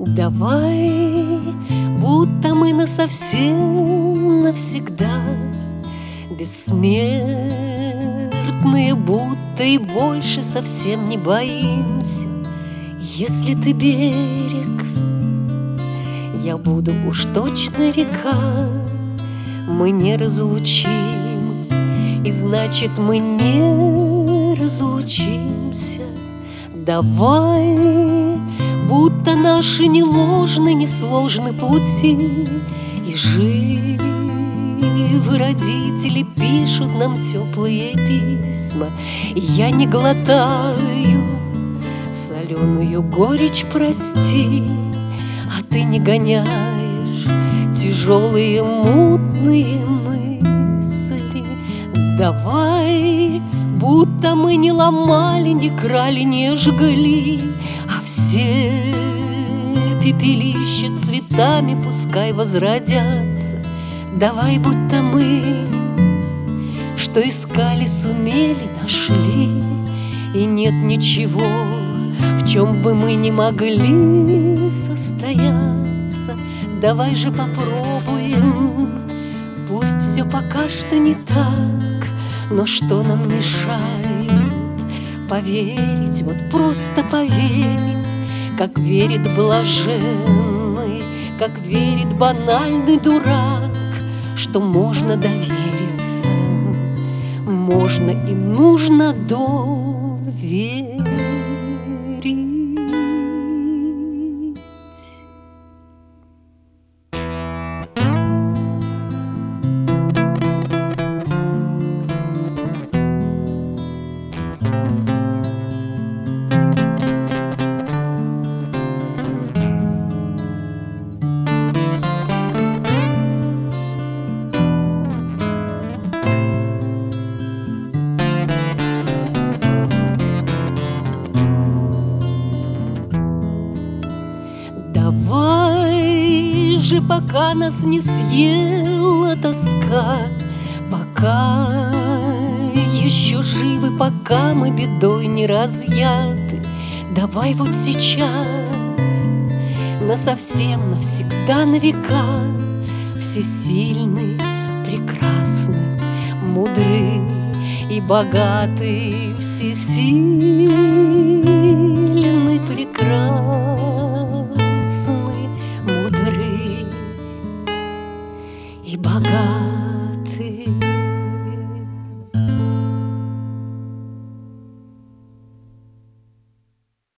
Давай, будто мы насовсем, навсегда бессмертные, будто и больше совсем не боимся. Если ты берег, я буду уж точно река. Мы не разлучим, и значит мы не разлучимся. Давай, будто наши не ложны, не сложны пути, и живы родители пишут нам теплые письма. И я не глотаю соленую горечь, прости, а ты не гоняешь тяжелые мутные мысли. Давай, будто мы не ломали, не крали, не жгли, а все пепелища цветами пускай возродятся. Давай, будто мы, что искали, сумели, нашли, и нет ничего, в чем бы мы не могли состояться. Давай же попробуем, пусть все пока что не так, но что нам мешает поверить, вот просто поверить, как верит блаженный, как верит банальный дурак, что можно довериться, можно и нужно доверить. Давай же, пока нас не съела тоска, пока еще живы, пока мы бедой не разъяты, давай вот сейчас, насовсем, навсегда, на века, всесильный, прекрасный, мудрый и богатый, всесильный